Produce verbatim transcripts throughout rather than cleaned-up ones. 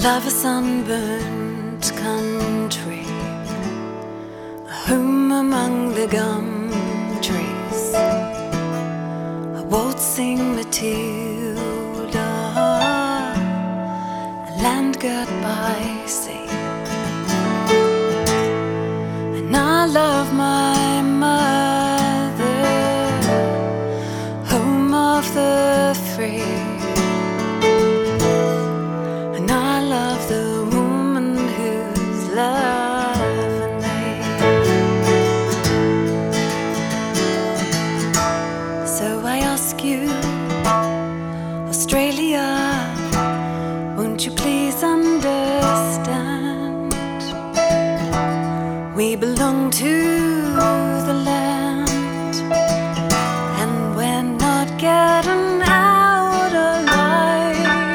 love a sunburnt country, a home among the gum trees, a waltzing Matilda, a land girt by sea. And I love my mother, home of the free. The woman who's loving me. So I ask you, Australia, won't you please understand? We belong to the land, and we're not getting out alive.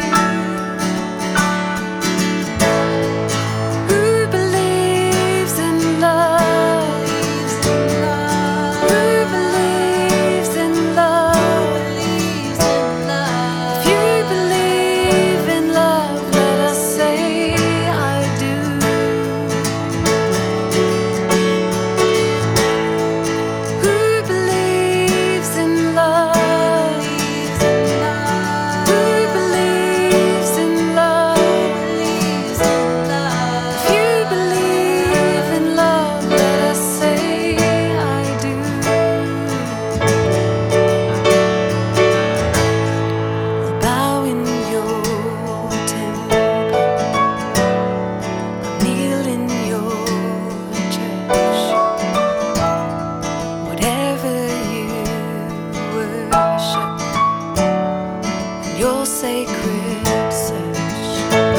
Your sacred search.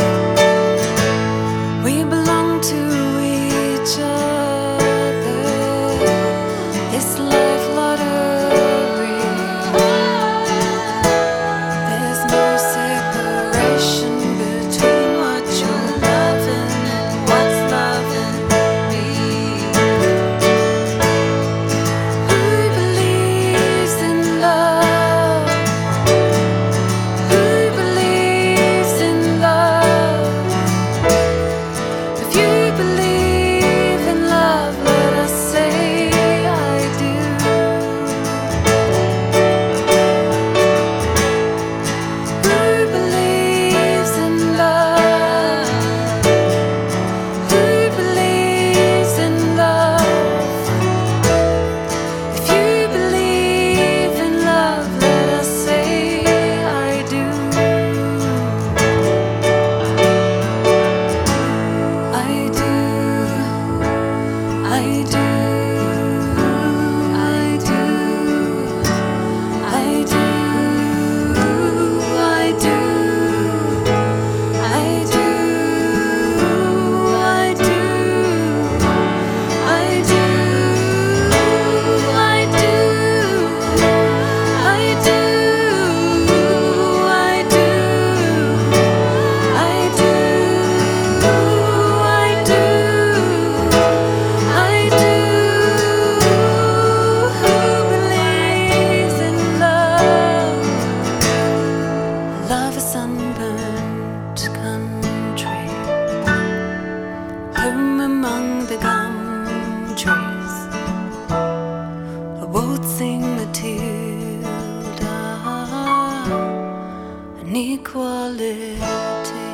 We belong to each other. This life lottery. There's no separation between what you're loving and what's loving me. Who believes in love? Sunburnt country, home among the gum trees, a waltzing Matilda, an equality.